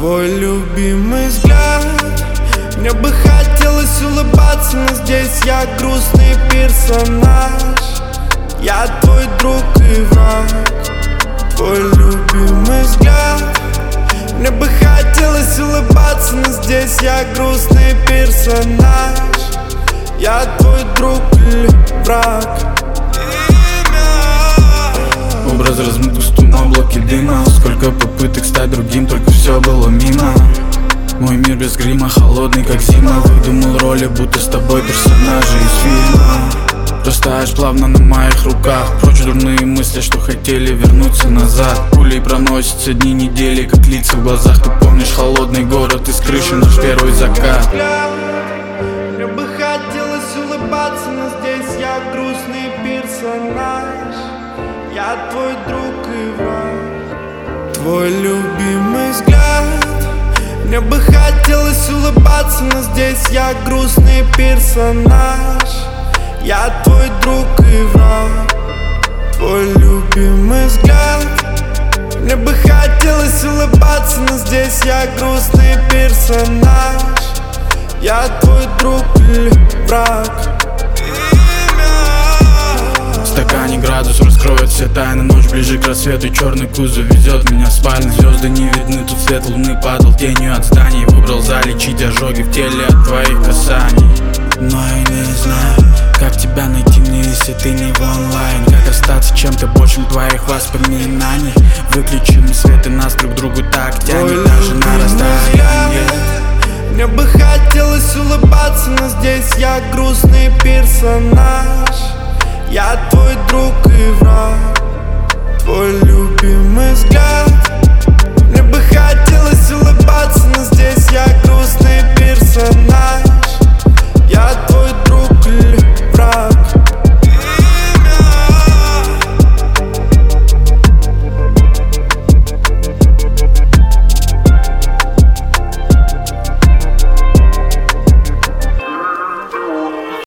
Твой любимый взгляд. Мне бы хотелось улыбаться, но здесь я грустный персонаж. Я твой друг и враг. Твой любимый взгляд. Мне бы хотелось улыбаться, но здесь я грустный персонаж. Я твой друг или враг. Образ размыт густым облаке дыма. Сколько попыток стать другим, только все было мимо. Мой мир без грима, холодный как зима. Выдумал роли, будто с тобой персонажи из фильма. Растаешь плавно на моих руках. Прочь дурные мысли, что хотели вернуться назад. Пулей проносятся дни, недели, как лица в глазах. Ты помнишь холодный город, из крыши наш первый закат. Мне бы хотелось улыбаться, но здесь я грустный персонаж. Я твой друг и враг. Твой любимый взгляд. Мне бы хотелось улыбаться, но здесь я грустный персонаж. Я твой друг и враг. Твой любимый взгляд. Мне бы хотелось улыбаться, но здесь я грустный персонаж. Я твой друг или враг. В стакане градус раскроет все тайны. Ночь ближе к рассвету, черный кузов везет меня в спальню. Звезды не видны, тут свет луны падал тенью от зданий. Выбрал залечить ожоги в теле от твоих касаний. Но я не знаю, как тебя найти мне, если ты не в онлайн. Как остаться чем-то большим твоих воспоминаний. Выключим свет и нас друг к другу так тянет, даже на расстоянии. Мне бы хотелось улыбаться, но здесь я грустный персонаж. Я твой друг и враг. Твой любимый взгляд.